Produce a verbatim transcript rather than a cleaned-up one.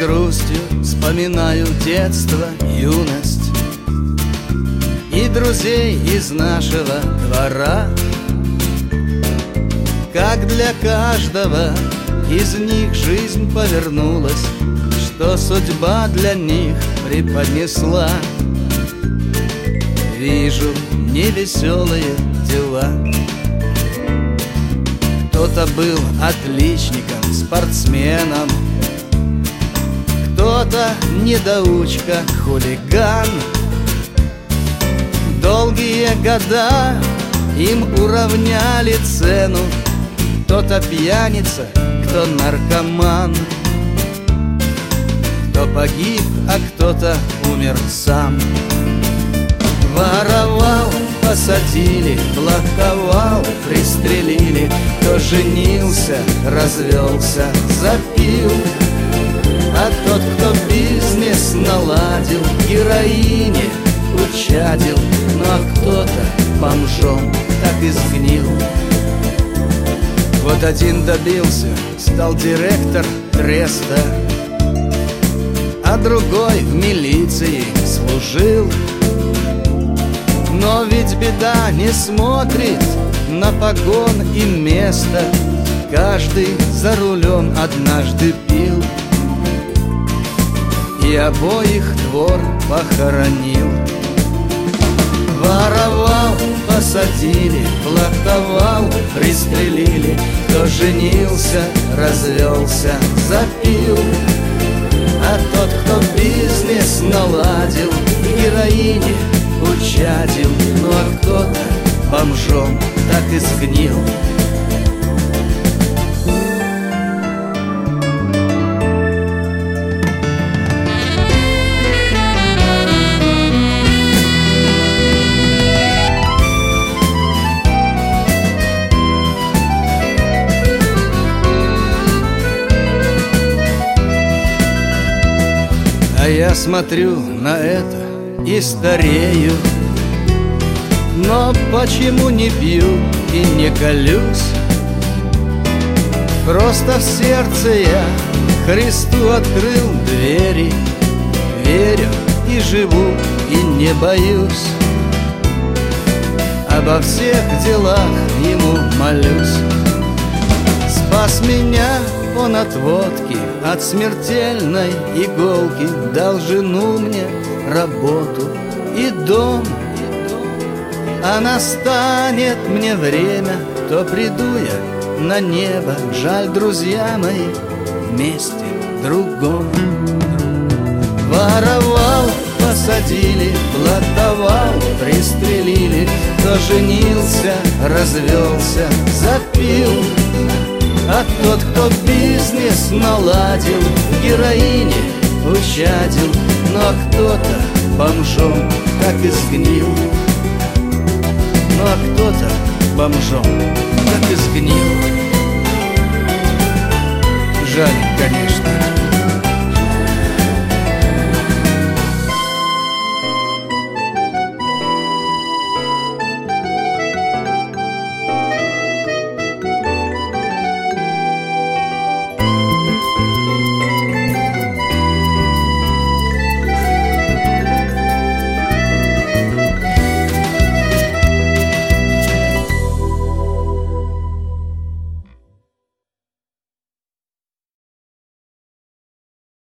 грустью вспоминаю детство, юность и друзей из нашего двора. Как для каждого из них жизнь повернулась, что судьба для них преподнесла. Вижу невеселые дела. Кто-то был отличником, спортсменом, кто-то недоучка, хулиган. Долгие года им уравняли цену. Кто-то пьяница, кто наркоман, кто погиб, а кто-то умер сам. Воровал, посадили, блоковал, пристрелили. Кто женился, развелся, запил. А тот, кто бизнес наладил, героине учадил. Ну а кто-то бомжом так и сгнил. Вот один добился, стал директор треста, а другой в милиции служил. Но ведь беда не смотрит на погон и место. Каждый за рулем однажды пил и обоих двор похоронил. Воровал, посадили, блоковал, пристрелили. Кто женился, развелся, запил. А тот, кто бизнес наладил, героине учадил. Ну а кто-то бомжом так и сгнил. А я смотрю на это и старею. Но почему не пью и не колюсь? Просто в сердце я Христу открыл двери. Верю и живу, и не боюсь. Обо всех делах Ему молюсь. Спас меня Он от водки, от смертельной иголки. Дал жену мне, работу и дом. А настанет мне время, то приду я на небо. Жаль, друзья мои, вместе другом. Воровал, посадили, блатовал, пристрелили. Кто женился, развелся, запил. А тот, кто бизнес наладил, героине учадил. Ну а кто-то бомжом так и сгнил. Ну а кто-то бомжом так и сгнил.